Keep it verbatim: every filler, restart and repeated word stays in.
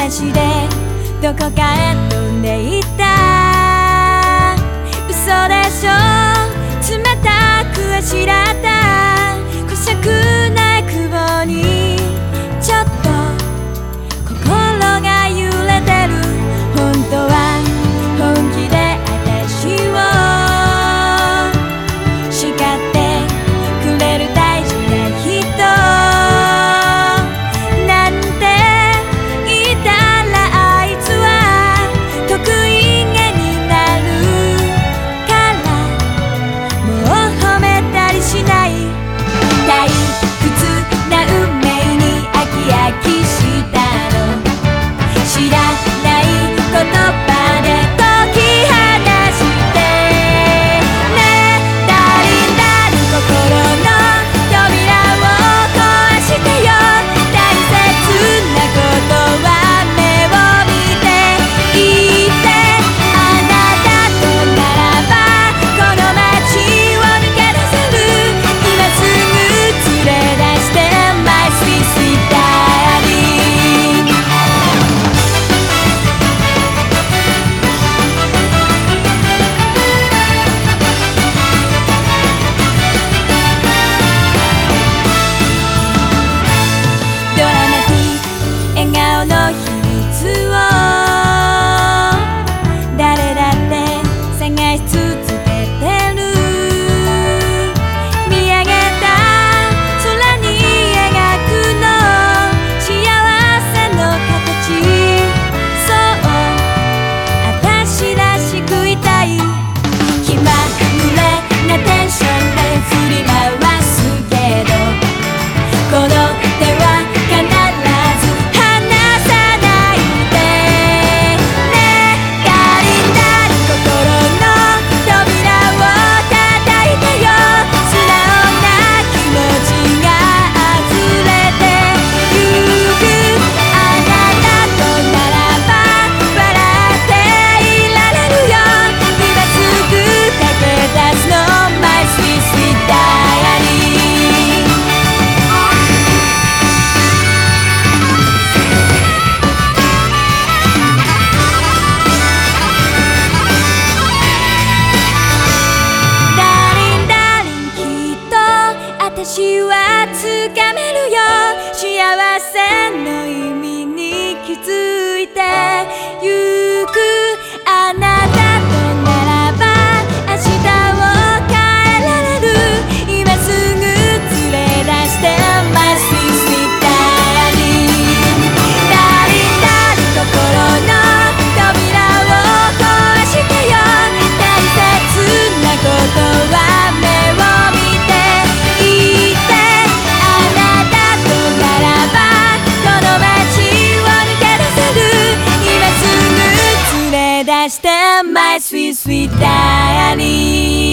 足でどこかへ飛んでいった嘘でしょ冷たくあしらったこしゃくない雲にちょっと心が揺れてる本当は本気で私を叱ってくれる大事な人なんて言ったらあいつは得意げになるからもう褒めたりしない退屈な運命に飽き飽きしたの知らない言葉で解き放してね足りなる心の扉を壊してよ大切なことは目を見て言ってあなたとならばこの街を抜け出せる今すぐ連れ出して My sweet sweet darlingドラマティック笑顔の秘密を誰だって探し続けてる見上げた空に描くの幸せの形そう私らしくいたい気まぐれなテンションで振り回すけどこの手は必ず離さないでね足りなる心の扉を叩いてよ素直な気持ちが溢れてゆくあなたとならば笑っていられるよ今すぐ駆け出すの My sweet sweet darling Darling darling きっと私はつかめるよ幸せの意味に気づいてゆくあなたとならば明日を変えられる今すぐ連れ出して My sweet sweet darling Darling darling 心の扉を壊してよ大切なことは目を見て言ってあなたとならばこの街を抜け出せる今すぐ連れ出して My sweet sweet darling